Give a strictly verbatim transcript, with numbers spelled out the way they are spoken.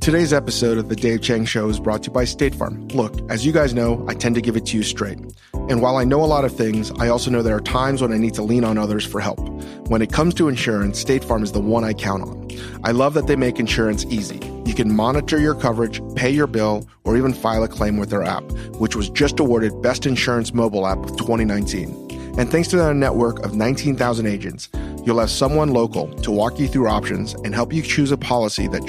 Today's episode of The Dave Chang Show is brought to you by State Farm. Look, as you guys know, I tend to give it to you straight. And while I know a lot of things, I also know there are times when I need to lean on others for help. When it comes to insurance, State Farm is the one I count on. I love that they make insurance easy. You can monitor your coverage, pay your bill, or even file a claim with their app, which was just awarded Best Insurance Mobile App of twenty nineteen. And thanks to their network of nineteen thousand agents, you'll have someone local to walk you through options and help you choose a policy that